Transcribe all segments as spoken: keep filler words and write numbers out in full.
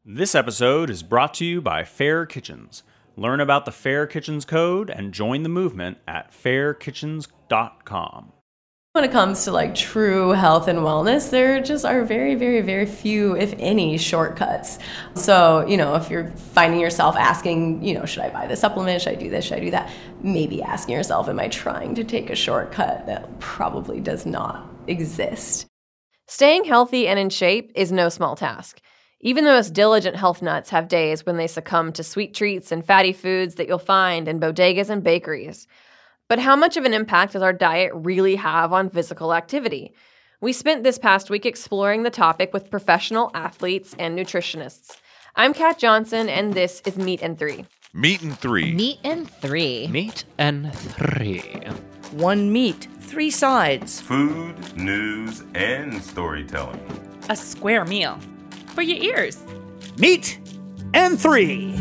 This episode is brought to you by Fair Kitchens. Learn about the Fair Kitchens Code and join the movement at fair kitchens dot com. When it comes to like true health and wellness, there just are very, very, very few, if any, shortcuts. So, you know, if you're finding yourself asking, you know, should I buy this supplement? Should I do this? Should I do that? Maybe asking yourself, am I trying to take a shortcut? That probably does not exist. Staying healthy and in shape is no small task. Even the most diligent health nuts have days when they succumb to sweet treats and fatty foods that you'll find in bodegas and bakeries. But how much of an impact does our diet really have on physical activity? We spent this past week exploring the topic with professional athletes and nutritionists. I'm Kat Johnson, and this is Meat and Three. Meat and Three. Meat and Three. Meat and Three. One meat, three sides. Food, news, and storytelling. A square meal. For your ears. Meat and Three.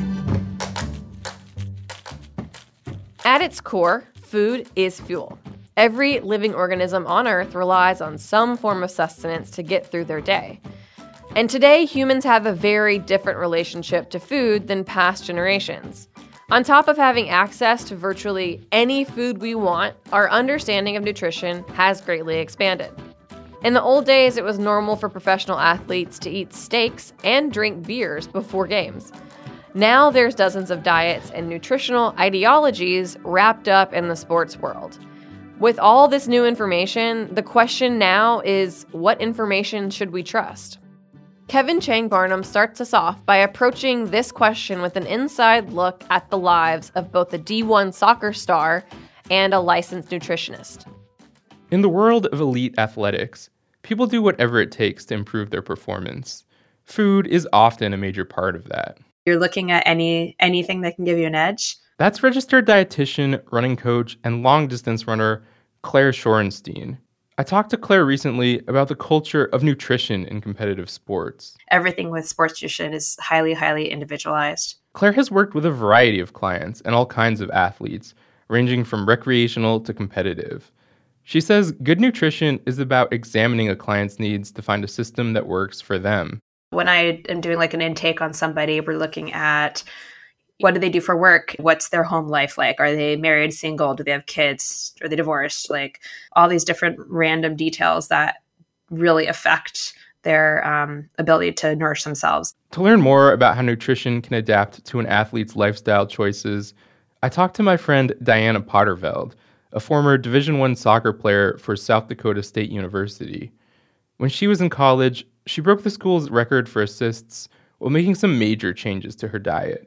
At its core, food is fuel. Every living organism on Earth relies on some form of sustenance to get through their day. And today, humans have a very different relationship to food than past generations. On top of having access to virtually any food we want, our understanding of nutrition has greatly expanded. In the old days, it was normal for professional athletes to eat steaks and drink beers before games. Now there's dozens of diets and nutritional ideologies wrapped up in the sports world. With all this new information, the question now is, what information should we trust? Kevin Chang Barnum starts us off by approaching this question with an inside look at the lives of both a D one soccer star and a licensed nutritionist. In the world of elite athletics, people do whatever it takes to improve their performance. Food is often a major part of that. You're looking at any anything that can give you an edge. That's registered dietitian, running coach, and long-distance runner Claire Shorenstein. I talked to Claire recently about the culture of nutrition in competitive sports. Everything with sports nutrition is highly, highly individualized. Claire has worked with a variety of clients and all kinds of athletes, ranging from recreational to competitive. She says good nutrition is about examining a client's needs to find a system that works for them. When I am doing like an intake on somebody, we're looking at what do they do for work? What's their home life like? Are they married, single? Do they have kids? Are they divorced? Like all these different random details that really affect their um, ability to nourish themselves. To learn more about how nutrition can adapt to an athlete's lifestyle choices, I talked to my friend Diana Potterveld, a former Division I soccer player for South Dakota State University. When she was in college, she broke the school's record for assists while making some major changes to her diet.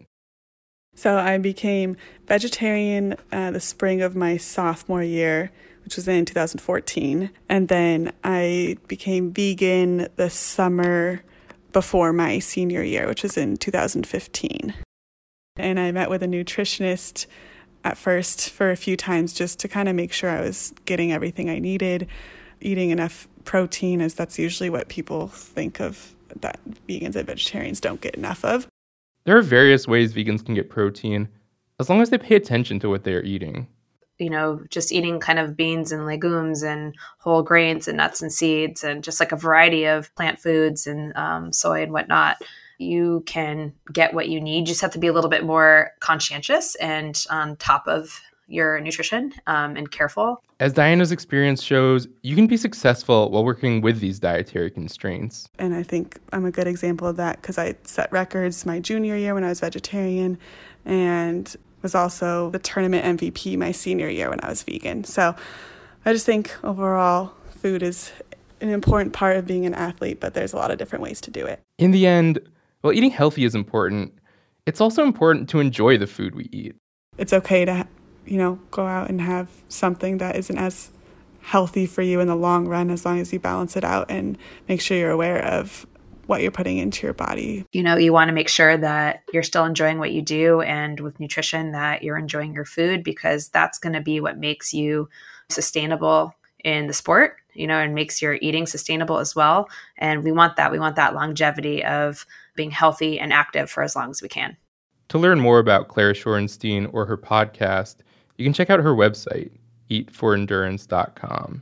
So I became vegetarian uh, the spring of my sophomore year, which was in two thousand fourteen. And then I became vegan the summer before my senior year, which was in two thousand fifteen. And I met with a nutritionist at first for a few times just to kind of make sure I was getting everything I needed, eating enough protein, as that's usually what people think of that vegans and vegetarians don't get enough of. There are various ways vegans can get protein, as long as they pay attention to what they are eating. You know, just eating kind of beans and legumes and whole grains and nuts and seeds and just like a variety of plant foods and um, soy and whatnot. You can get what you need. You just have to be a little bit more conscientious and on top of your nutrition um, and careful. As Diana's experience shows, you can be successful while working with these dietary constraints. And I think I'm a good example of that because I set records my junior year when I was vegetarian and was also the tournament M V P my senior year when I was vegan. So I just think overall food is an important part of being an athlete, but there's a lot of different ways to do it. In the end, while eating healthy is important, it's also important to enjoy the food we eat. It's okay to, you know, go out and have something that isn't as healthy for you in the long run, as long as you balance it out and make sure you're aware of what you're putting into your body. You know, you want to make sure that you're still enjoying what you do, and with nutrition that you're enjoying your food, because that's going to be what makes you sustainable in the sport, you know, and makes your eating sustainable as well. And we want that. We want that longevity of being healthy and active for as long as we can. To learn more about Claire Shorenstein or her podcast, you can check out her website, eat for endurance dot com.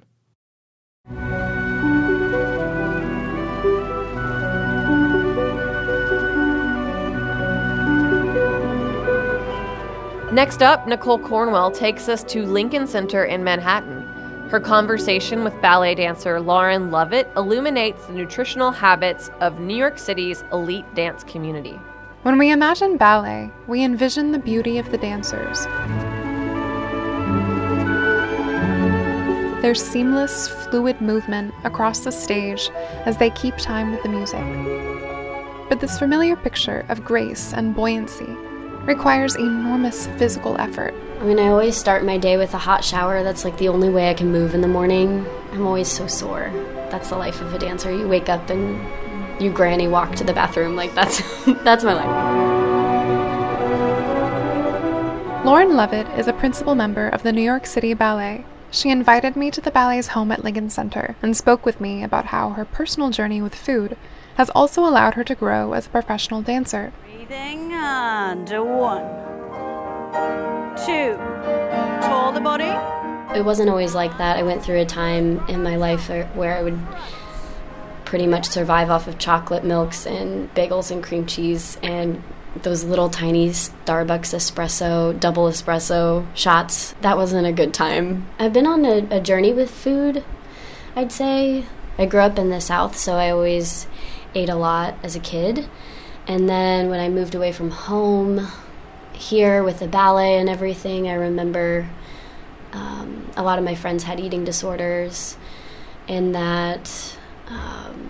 Next up, Nicole Cornwell takes us to Lincoln Center in Manhattan. Her conversation with ballet dancer Lauren Lovett illuminates the nutritional habits of New York City's elite dance community. When we imagine ballet, we envision the beauty of the dancers. Their seamless, fluid movement across the stage as they keep time with the music. But this familiar picture of grace and buoyancy requires enormous physical effort. I mean, I always start my day with a hot shower. That's like the only way I can move in the morning. I'm always so sore. That's the life of a dancer. You wake up and you granny walk to the bathroom. Like, that's that's my life. Lauren Lovett is a principal member of the New York City Ballet. She invited me to the ballet's home at Lincoln Center and spoke with me about how her personal journey with food has also allowed her to grow as a professional dancer. Breathing under one, two, control the body. It wasn't always like that. I went through a time in my life where I would pretty much survive off of chocolate milks and bagels and cream cheese and those little tiny Starbucks espresso, double espresso shots. That wasn't a good time. I've been on a, a journey with food, I'd say. I grew up in the South, so I always ate a lot as a kid. And then when I moved away from home, here with the ballet and everything, I remember um, a lot of my friends had eating disorders, and that um,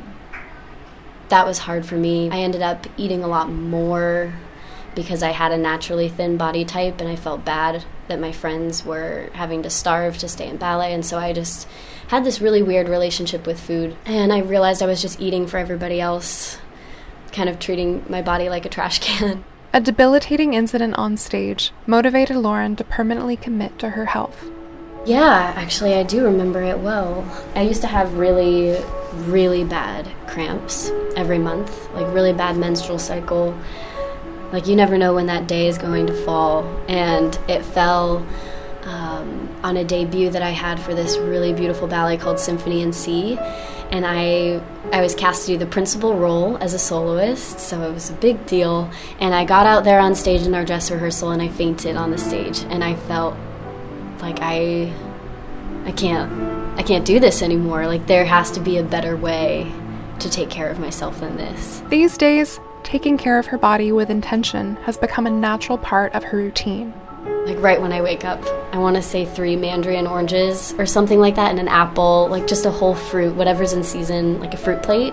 that was hard for me. I ended up eating a lot more because I had a naturally thin body type, and I felt bad that my friends were having to starve to stay in ballet, and so I just had this really weird relationship with food. And I realized I was just eating for everybody else, kind of treating my body like a trash can. A debilitating incident on stage motivated Lauren to permanently commit to her health. Yeah, actually, I do remember it well. I used to have really, really bad cramps every month, like really bad menstrual cycle. Like, you never know when that day is going to fall. And it fell um, on a debut that I had for this really beautiful ballet called Symphony in C. And I I was cast to do the principal role as a soloist, so it was a big deal. And I got out there on stage in our dress rehearsal, and I fainted on the stage. And I felt like I I can't I can't do this anymore. Like, there has to be a better way to take care of myself than this. These days, taking care of her body with intention has become a natural part of her routine. Like, right when I wake up, I want to say three mandarin oranges or something like that, and an apple, like just a whole fruit, whatever's in season, like a fruit plate.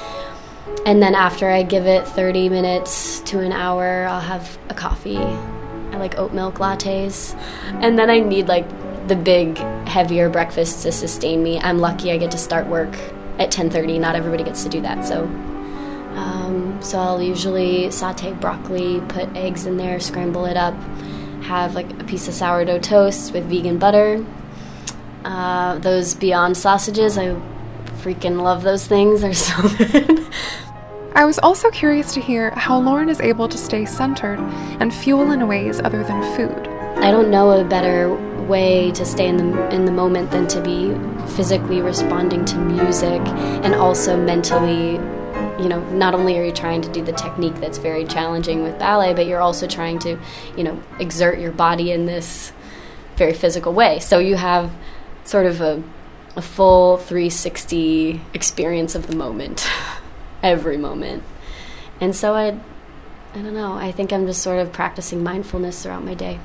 And then after I give it thirty minutes to an hour, I'll have a coffee. I like oat milk lattes. And then I need like the big, heavier breakfast to sustain me. I'm lucky I get to start work at ten thirty. Not everybody gets to do that, so... Um, so I'll usually saute broccoli, put eggs in there, scramble it up, have like a piece of sourdough toast with vegan butter. Uh, those Beyond sausages, I freaking love those things. They're so good. I was also curious to hear how Lauren is able to stay centered and fuel in ways other than food. I don't know a better way to stay in the in the moment than to be physically responding to music and also mentally. You know, not only are you trying to do the technique that's very challenging with ballet, but you're also trying to, you know, exert your body in this very physical way. So you have sort of a, a full three sixty experience of the moment, every moment. And so I, I don't know, I think I'm just sort of practicing mindfulness throughout my day.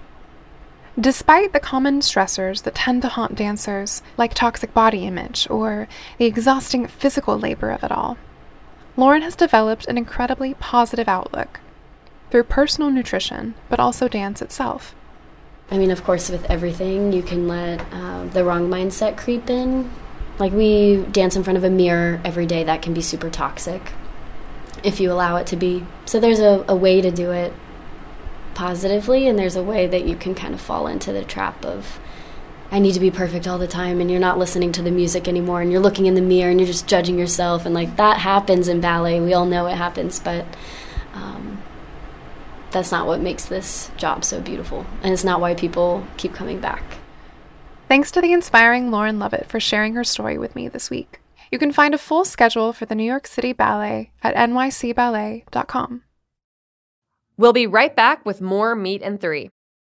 Despite the common stressors that tend to haunt dancers, like toxic body image or the exhausting physical labor of it all, Lauren has developed an incredibly positive outlook through personal nutrition, but also dance itself. I mean, of course, with everything, you can let uh, the wrong mindset creep in. Like, we dance in front of a mirror every day. That can be super toxic if you allow it to be. So there's a, a way to do it positively, and there's a way that you can kind of fall into the trap of, I need to be perfect all the time, and you're not listening to the music anymore, and you're looking in the mirror, and you're just judging yourself, and, like, that happens in ballet. We all know it happens, but um, that's not what makes this job so beautiful, and it's not why people keep coming back. Thanks to the inspiring Lauren Lovett for sharing her story with me this week. You can find a full schedule for the New York City Ballet at N Y C ballet dot com. We'll be right back with more Meet and Three.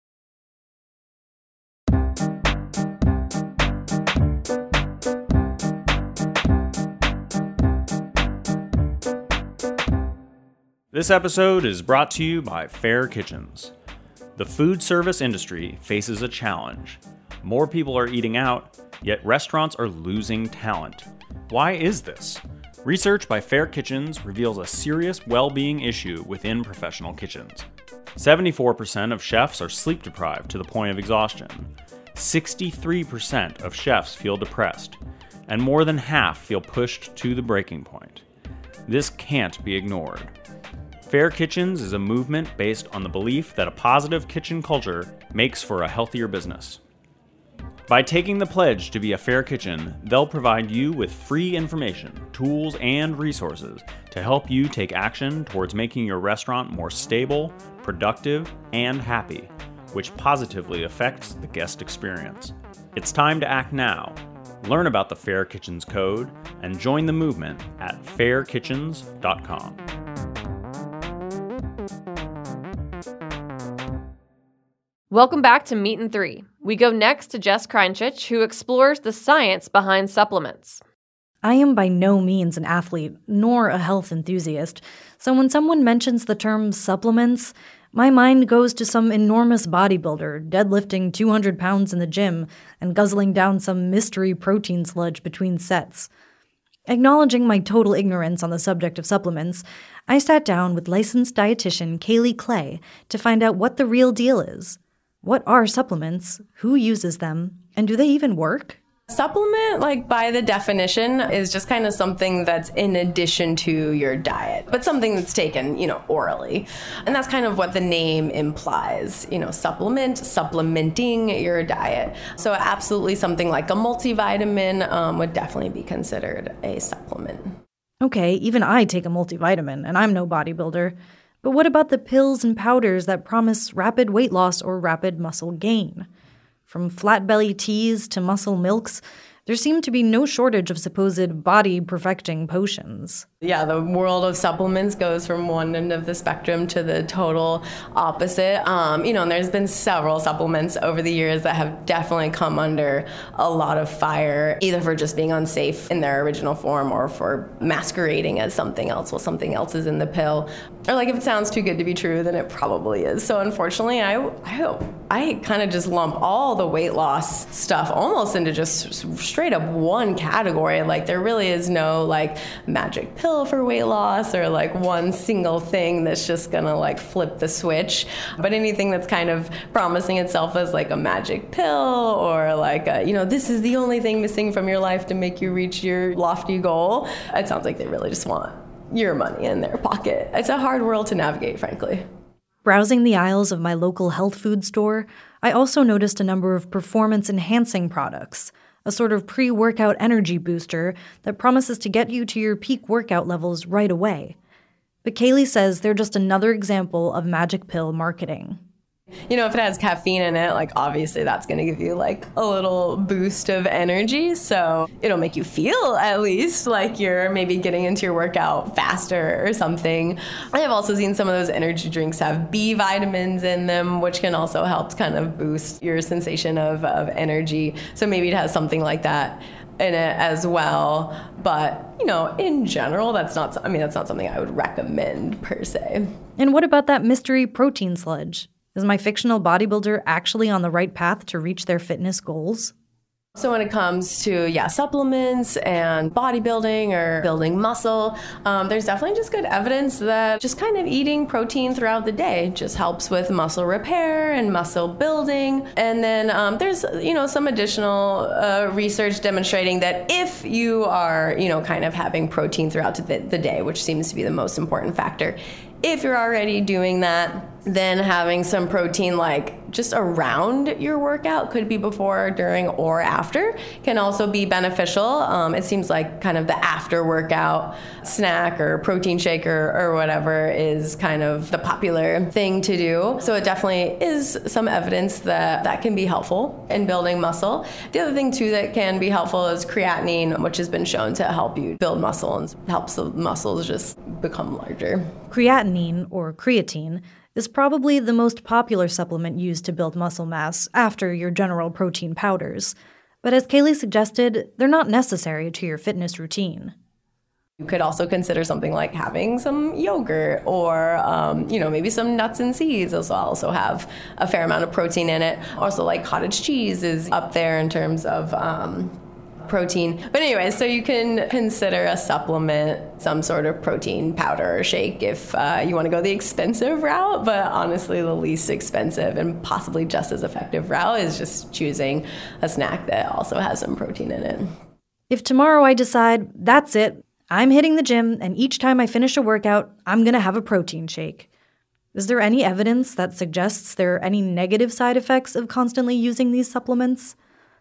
This episode is brought to you by Fair Kitchens. The food service industry faces a challenge. More people are eating out, yet restaurants are losing talent. Why is this? Research by Fair Kitchens reveals a serious well-being issue within professional kitchens. seventy-four percent of chefs are sleep deprived to the point of exhaustion. sixty-three percent of chefs feel depressed, and more than half feel pushed to the breaking point. This can't be ignored. Fair Kitchens is a movement based on the belief that a positive kitchen culture makes for a healthier business. By taking the pledge to be a fair kitchen, they'll provide you with free information, tools, and resources to help you take action towards making your restaurant more stable, productive, and happy, which positively affects the guest experience. It's time to act now. Learn about the Fair Kitchens Code and join the movement at fair kitchens dot com. Welcome back to Meat and Three. We go next to Jess Kreinchich, who explores the science behind supplements. I am by no means an athlete, nor a health enthusiast, so when someone mentions the term supplements, my mind goes to some enormous bodybuilder deadlifting two hundred pounds in the gym and guzzling down some mystery protein sludge between sets. Acknowledging my total ignorance on the subject of supplements, I sat down with licensed dietitian Kaylee Clay to find out what the real deal is. What are supplements? Who uses them? And do they even work? Supplement, like by the definition, is just kind of something that's in addition to your diet, but something that's taken, you know, orally. And that's kind of what the name implies, you know, supplement, supplementing your diet. So absolutely something like a multivitamin um, would definitely be considered a supplement. Okay, even I take a multivitamin, and I'm no bodybuilder. But what about the pills and powders that promise rapid weight loss or rapid muscle gain? From flat belly teas to muscle milks, there seem to be no shortage of supposed body-perfecting potions. Yeah, the world of supplements goes from one end of the spectrum to the total opposite. Um, you know, and there's been several supplements over the years that have definitely come under a lot of fire, either for just being unsafe in their original form or for masquerading as something else while something else is in the pill. Or like if it sounds too good to be true, then it probably is. So unfortunately, I I, I kind of just lump all the weight loss stuff almost into just straight up one category. Like there really is no like magic pill for weight loss or like one single thing that's just gonna like flip the switch. But anything that's kind of promising itself as like a magic pill or like a, you know, this is the only thing missing from your life to make you reach your lofty goal, it sounds like they really just want your money in their pocket. It's a hard world to navigate, frankly. Browsing the aisles of my local health food store, I also noticed a number of performance-enhancing products, a sort of pre-workout energy booster that promises to get you to your peak workout levels right away. But Kaylee says they're just another example of magic pill marketing. You know, if it has caffeine in it, like obviously that's going to give you like a little boost of energy. So it'll make you feel at least like you're maybe getting into your workout faster or something. I have also seen some of those energy drinks have B vitamins in them, which can also help kind of boost your sensation of, of energy. So maybe it has something like that in it as well. But, you know, in general, that's not, I mean, that's not something I would recommend per se. And what about that mystery protein sludge? Is my fictional bodybuilder actually on the right path to reach their fitness goals? So when it comes to, yeah, supplements and bodybuilding or building muscle, um, there's definitely just good evidence that just kind of eating protein throughout the day just helps with muscle repair and muscle building. And then um, there's, you know, some additional uh, research demonstrating that if you are, you know, kind of having protein throughout the, the day, which seems to be the most important factor, if you're already doing that, then having some protein like just around your workout, could be before, during, or after, can also be beneficial. Um, it seems like kind of the after workout snack or protein shake or, or whatever is kind of the popular thing to do. So it definitely is some evidence that that can be helpful in building muscle. The other thing too that can be helpful is creatinine, which has been shown to help you build muscle and helps the muscles just become larger. Creatinine, or creatine, is probably the most popular supplement used to build muscle mass after your general protein powders. But as Kaylee suggested, they're not necessary to your fitness routine. You could also consider something like having some yogurt or, um, you know, maybe some nuts and seeds. Those also have a fair amount of protein in it. Also, like cottage cheese is up there in terms of um, protein. But anyway, so you can consider a supplement, some sort of protein powder or shake if uh, you want to go the expensive route. But honestly, the least expensive and possibly just as effective route is just choosing a snack that also has some protein in it. If tomorrow I decide, that's it, I'm hitting the gym, and each time I finish a workout, I'm going to have a protein shake. Is there any evidence that suggests there are any negative side effects of constantly using these supplements?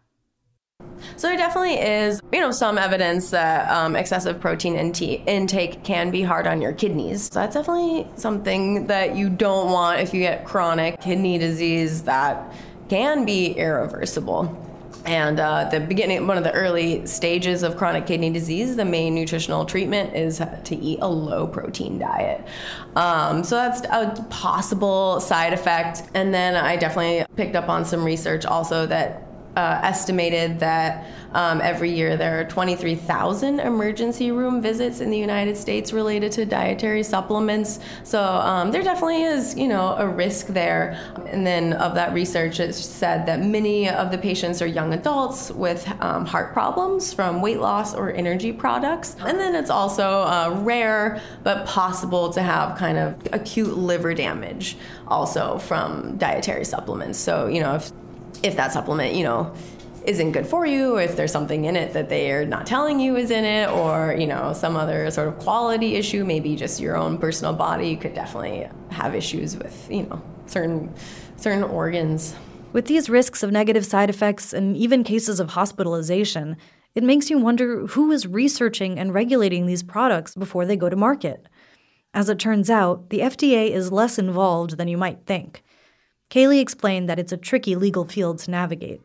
So there definitely is, you know, some evidence that um, excessive protein inti- intake can be hard on your kidneys. So that's definitely something that you don't want if you get chronic kidney disease that can be irreversible. And uh, the beginning, one of the early stages of chronic kidney disease, the main nutritional treatment is to eat a low protein diet. Um, so that's a possible side effect. And then I definitely picked up on some research also that uh, estimated that um, every year there are twenty-three thousand emergency room visits in the United States related to dietary supplements. So um, there definitely is, you know, a risk there. And then of that research, it said that many of the patients are young adults with um, heart problems from weight loss or energy products. And then it's also uh, rare but possible to have kind of acute liver damage also from dietary supplements. So, you know, if if that supplement, you know, isn't good for you, or if there's something in it that they are not telling you is in it, or, you know, some other sort of quality issue, maybe just your own personal body, you could definitely have issues with, you know, certain certain organs. With these risks of negative side effects and even cases of hospitalization, it makes you wonder who is researching and regulating these products before they go to market. As it turns out, the F D A is less involved than you might think. Kaylee explained that it's a tricky legal field to navigate.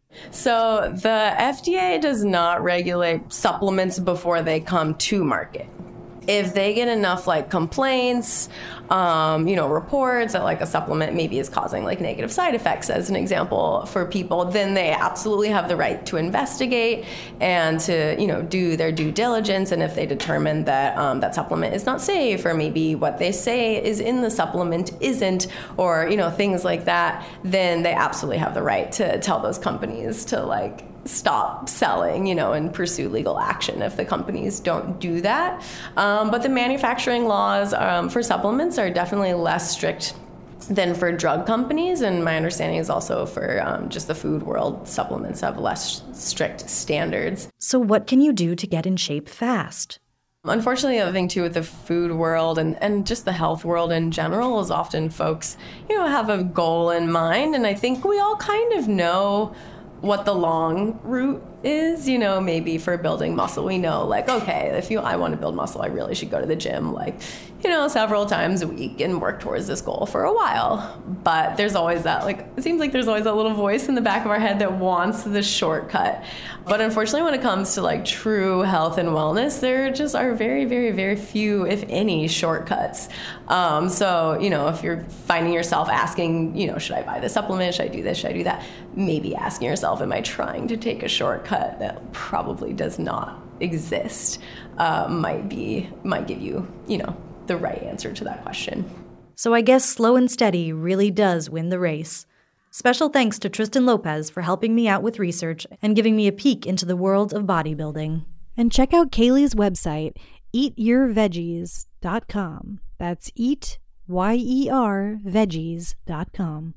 So the F D A does not regulate supplements before they come to market. If they get enough like complaints, um, you know, reports that like a supplement maybe is causing like negative side effects, as an example, for people, then they absolutely have the right to investigate and to, you know, do their due diligence. And if they determine that um, that supplement is not safe, or maybe what they say is in the supplement isn't, or, you know, things like that, then they absolutely have the right to tell those companies to like stop selling, you know, and pursue legal action if the companies don't do that. Um, but the manufacturing laws um, for supplements are definitely less strict than for drug companies. And my understanding is also for um, just the food world, supplements have less strict standards. So what can you do to get in shape fast? Unfortunately, the other thing too with the food world and, and just the health world in general is often folks, you know, have a goal in mind. And I think we all kind of know what the long route is, you know, maybe for building muscle. We know, like, okay, if you I want to build muscle, I really should go to the gym, like, you know, several times a week and work towards this goal for a while. But there's always that, like, it seems like there's always that little voice in the back of our head that wants the shortcut. But unfortunately, when it comes to like true health and wellness, there just are very, very, very few, if any, shortcuts. Um, so, you know, if you're finding yourself asking, you know, should I buy this supplement? Should I do this? Should I do that? Maybe asking yourself, am I trying to take a shortcut that probably does not exist? Uh, might be, might give you, you know, the right answer to that question. So I guess slow and steady really does win the race. Special thanks to Tristan Lopez for helping me out with research and giving me a peek into the world of bodybuilding. And check out Kaylee's website, eat your veggies dot com. That's eat, Y E R, veggies dot com.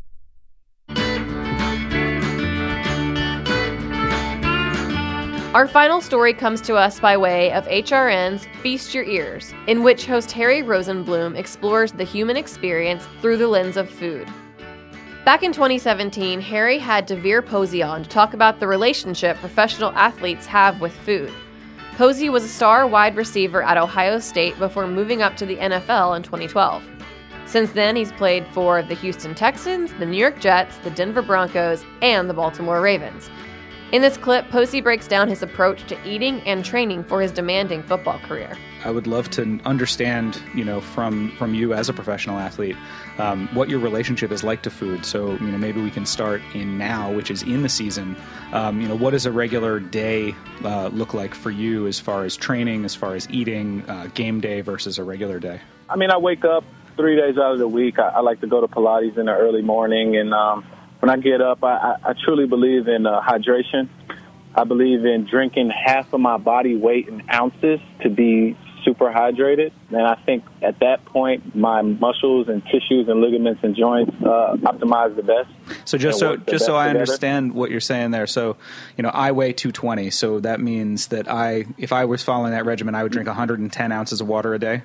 Our final story comes to us by way of H R N's Feast Your Ears, in which host Harry Rosenblum explores the human experience through the lens of food. Back in twenty seventeen, Harry had Devere Posey on to talk about the relationship professional athletes have with food. Posey was a star wide receiver at Ohio State before moving up to the N F L in twenty twelve. Since then, he's played for the Houston Texans, the New York Jets, the Denver Broncos, and the Baltimore Ravens. In this clip, Posey breaks down his approach to eating and training for his demanding football career. I would love to understand, you know, from from you as a professional athlete, um, what your relationship is like to food. So, you know, maybe we can start in now, which is in the season. Um, you know, what does a regular day uh, look like for you as far as training, as far as eating, uh, game day versus a regular day? I mean, I wake up three days out of the week. I, I like to go to Pilates in the early morning, and um, when I get up, I, I, I truly believe in uh, hydration. I believe in drinking half of my body weight in ounces to be super hydrated. And I think at that point, my muscles and tissues and ligaments and joints uh, optimize the best. So just so just so I together. understand what you're saying there. So, you know, I weigh two twenty. So that means that I, if I was following that regimen, I would drink one hundred ten ounces of water a day.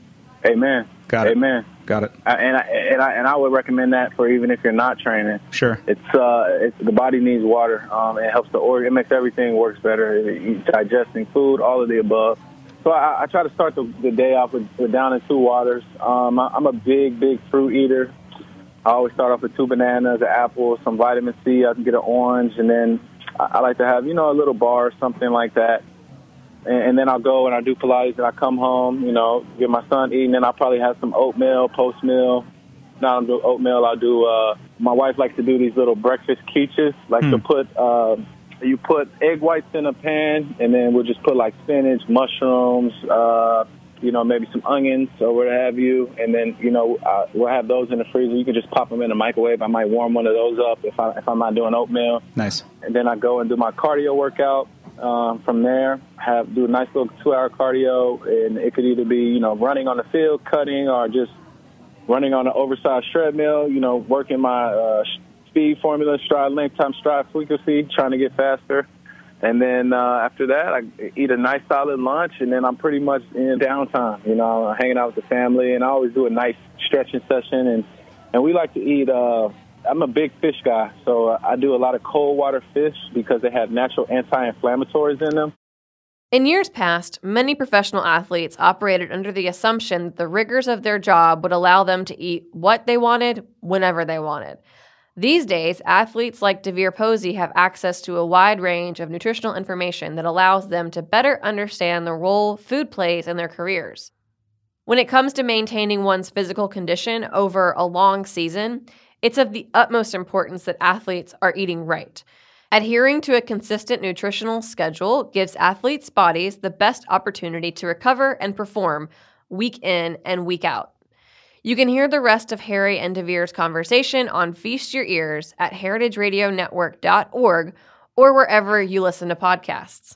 Amen. Got it. Amen. Got it. I, and I and I and I would recommend that for even if you're not training. Sure. It's uh, it's, the body needs water. Um, it helps the organ. It makes everything works better. It, digesting food, all of the above. So I, I try to start the, the day off with, with down in two waters. Um, I, I'm a big, big fruit eater. I always start off with two bananas, an apple, some vitamin C. I can get an orange, and then I, I like to have, you know, a little bar or something like that. And, and then I'll go and I do Pilates, and I come home, you know, get my son eating, and I'll probably have some oatmeal, post-meal. Now I'll do oatmeal. I'll do, uh, my wife likes to do these little breakfast quiches, like hmm. to put, uh, you put egg whites in a pan, and then we'll just put like spinach, mushrooms, uh, you know, maybe some onions or what have you. And then, you know, uh, we'll have those in the freezer. You can just pop them in the microwave. I might warm one of those up if, I, if I'm not doing oatmeal. Nice. And then I go and do my cardio workout. Um, from there, have do a nice little two-hour cardio, and it could either be, you know, running on the field, cutting, or just running on an oversized treadmill, you know, working my uh, speed formula, stride length times stride frequency, trying to get faster. And then uh, after that, I eat a nice solid lunch, and then I'm pretty much in downtime, you know, hanging out with the family. And I always do a nice stretching session. And, and we like to eat, uh, I'm a big fish guy, so I do a lot of cold water fish because they have natural anti-inflammatories in them. In years past, many professional athletes operated under the assumption that the rigors of their job would allow them to eat what they wanted, whenever they wanted. These days, athletes like DeVere Posey have access to a wide range of nutritional information that allows them to better understand the role food plays in their careers. When it comes to maintaining one's physical condition over a long season, it's of the utmost importance that athletes are eating right. Adhering to a consistent nutritional schedule gives athletes' bodies the best opportunity to recover and perform week in and week out. You can hear the rest of Harry and DeVere's conversation on Feast Your Ears at heritage radio network dot org or wherever you listen to podcasts.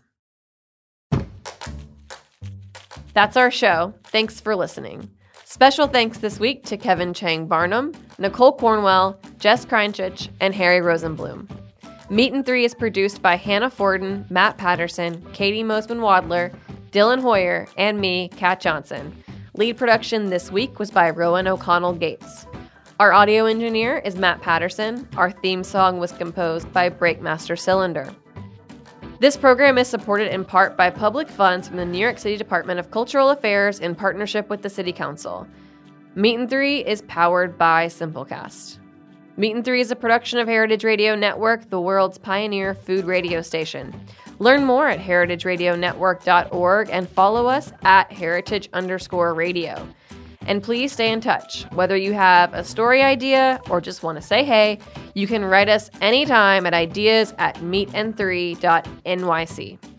That's our show. Thanks for listening. Special thanks this week to Kevin Chang Barnum, Nicole Cornwell, Jess Kreinchich, and Harry Rosenblum. Meat and Three is produced by Hannah Forden, Matt Patterson, Katie Mosman-Wadler, Dylan Hoyer, and me, Kat Johnson. Lead production this week was by Rowan O'Connell Gates. Our audio engineer is Matt Patterson. Our theme song was composed by Breakmaster Cylinder. This program is supported in part by public funds from the New York City Department of Cultural Affairs in partnership with the City Council. Meat and Three is powered by Simplecast. Meat and Three is a production of Heritage Radio Network, the world's pioneer food radio station. Learn more at heritage radio network dot org and follow us at heritage underscore radio. And please stay in touch. Whether you have a story idea or just want to say hey, you can write us anytime at ideas at meat and three dot n y c.